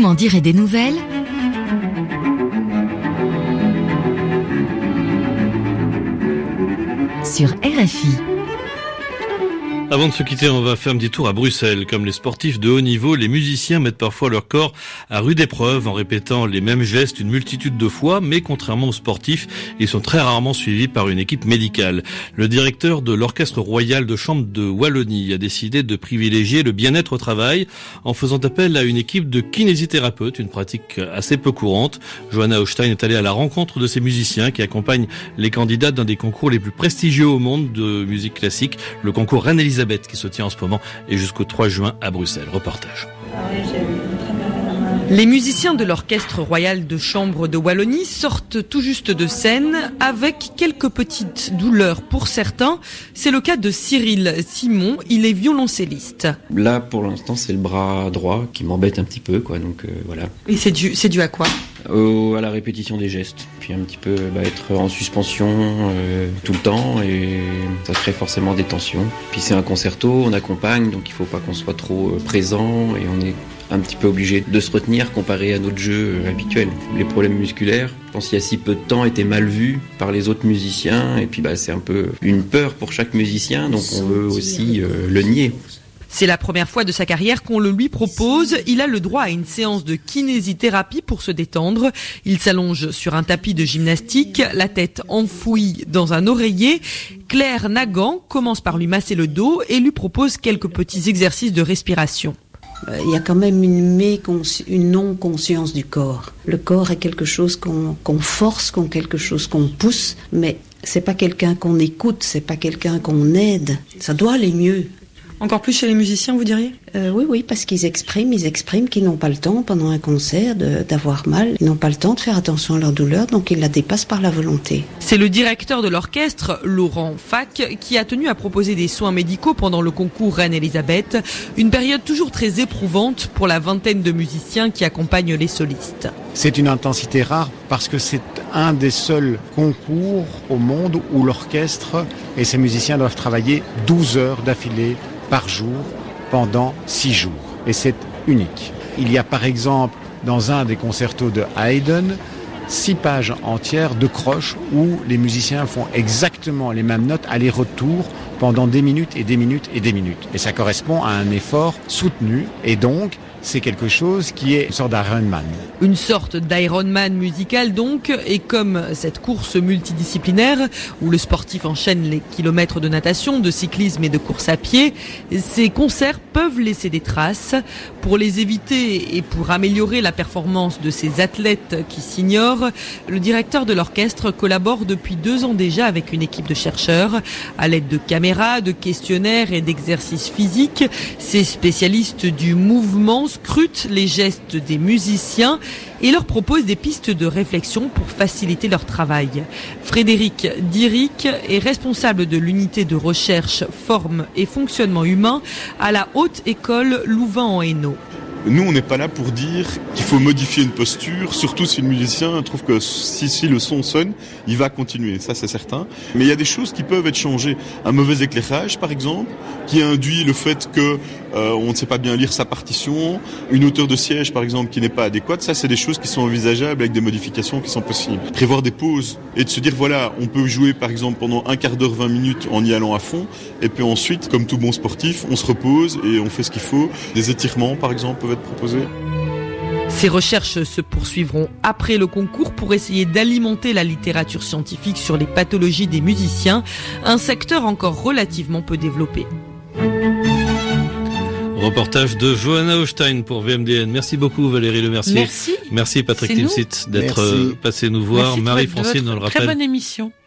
m'en direz des nouvelles ? Sur RFI. Avant de se quitter, on va faire un petit tour à Bruxelles. Comme les sportifs de haut niveau, les musiciens mettent parfois leur corps à rude épreuve en répétant les mêmes gestes une multitude de fois, mais contrairement aux sportifs, ils sont très rarement suivis par une équipe médicale. Le directeur de l'Orchestre Royal de Chambre de Wallonie a décidé de privilégier le bien-être au travail en faisant appel à une équipe de kinésithérapeutes, une pratique assez peu courante. Johanna Hochstein est allée à la rencontre de ces musiciens qui accompagnent les candidats d'un des concours les plus prestigieux au monde de musique classique, le concours Reine-Elisabeth, qui se tient en ce moment et jusqu'au 3 juin à Bruxelles. Reportage. Les musiciens de l'Orchestre Royal de Chambre de Wallonie sortent tout juste de scène avec quelques petites douleurs pour certains. C'est le cas de Cyril Simon, il est violoncelliste. Là, pour l'instant, c'est le bras droit qui m'embête un petit peu, quoi. Donc voilà. Et c'est dû à quoi ? À la répétition des gestes, puis un petit peu être en suspension tout le temps et ça crée forcément des tensions. Puis c'est un concerto, on accompagne, donc il faut pas qu'on soit trop présent et on est un petit peu obligé de se retenir comparé à notre jeu habituel. Les problèmes musculaires, je pense qu'il y a si peu de temps, étaient mal vus par les autres musiciens et puis c'est un peu une peur pour chaque musicien, donc on veut aussi le nier. C'est la première fois de sa carrière qu'on le lui propose. Il a le droit à une séance de kinésithérapie pour se détendre. Il s'allonge sur un tapis de gymnastique, la tête enfouie dans un oreiller. Claire Nagan commence par lui masser le dos et lui propose quelques petits exercices de respiration. Il y a quand même une non-conscience du corps. Le corps est quelque chose qu'on force, quelque chose qu'on pousse, mais c'est pas quelqu'un qu'on écoute, c'est pas quelqu'un qu'on aide. Ça doit aller mieux. Encore plus chez les musiciens, vous diriez ? Oui, parce qu'ils expriment qu'ils n'ont pas le temps pendant un concert d'avoir mal. Ils n'ont pas le temps de faire attention à leur douleur, donc ils la dépassent par la volonté. C'est le directeur de l'orchestre, Laurent Fac, qui a tenu à proposer des soins médicaux pendant le concours Reine-Elisabeth. Une période toujours très éprouvante pour la vingtaine de musiciens qui accompagnent les solistes. C'est une intensité rare parce que c'est un des seuls concours au monde où l'orchestre et ses musiciens doivent travailler 12 heures d'affilée par jour pendant 6 jours. Et c'est unique. Il y a par exemple dans un des concertos de Haydn 6 pages entières de croches où les musiciens font exactement les mêmes notes aller-retour pendant des minutes et des minutes et des minutes. Et ça correspond à un effort soutenu et donc c'est quelque chose qui est une sorte d'Ironman. Une sorte d'Ironman musical donc, et comme cette course multidisciplinaire où le sportif enchaîne les kilomètres de natation, de cyclisme et de course à pied, ces concerts peuvent laisser des traces. Pour les éviter et pour améliorer la performance de ces athlètes qui s'ignorent, le directeur de l'orchestre collabore depuis 2 ans déjà avec une équipe de chercheurs. À l'aide de caméras, de questionnaires et d'exercices physiques, ces spécialistes du mouvement scrutent les gestes des musiciens et leur proposent des pistes de réflexion pour faciliter leur travail. Frédéric Diric est responsable de l'unité de recherche forme et fonctionnement humain à la Haute École Louvain-en-Hainaut. Nous, on n'est pas là pour dire qu'il faut modifier une posture, surtout si le musicien trouve que si le son sonne, il va continuer, ça c'est certain. Mais il y a des choses qui peuvent être changées. Un mauvais éclairage, par exemple, qui induit le fait que on ne sait pas bien lire sa partition, une hauteur de siège, par exemple, qui n'est pas adéquate, ça c'est des choses qui sont envisageables avec des modifications qui sont possibles. Prévoir des pauses et de se dire, voilà, on peut jouer, par exemple, pendant un quart d'heure, 20 minutes en y allant à fond, et puis ensuite, comme tout bon sportif, on se repose et on fait ce qu'il faut. Des étirements, par exemple, peuvent être proposés. Ces recherches se poursuivront après le concours pour essayer d'alimenter la littérature scientifique sur les pathologies des musiciens, un secteur encore relativement peu développé. Reportage de Johanna Hochstein pour VMDN. Merci beaucoup Valérie Lemercier. Merci. Merci Patrick Timsit d'être passé nous voir. Marie-Francine, on le rappelle. Très bonne émission.